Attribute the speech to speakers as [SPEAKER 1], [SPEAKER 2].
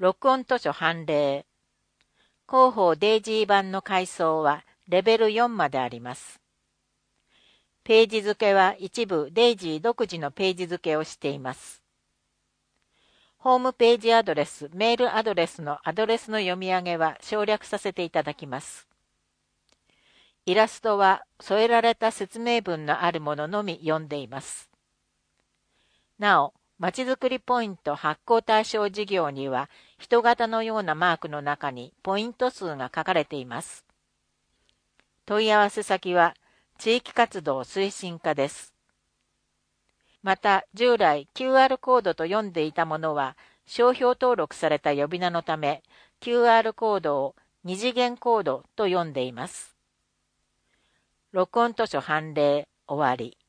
[SPEAKER 1] 録音図書判例。広報デイジー版の階層はレベル4まであります。ページ付けは一部デイジー独自のページ付けをしています。ホームページアドレス、メールアドレスのアドレスの読み上げは省略させていただきます。イラストは添えられた説明文のあるもののみ読んでいます。なお、まちづくりポイント発行対象事業には、人型のようなマークの中にポイント数が書かれています。問い合わせ先は、地域活動推進課です。また、従来 QR コードと読んでいたものは、商標登録された呼び名のため、QR コードを二次元コードと読んでいます。録音図書判例終わり。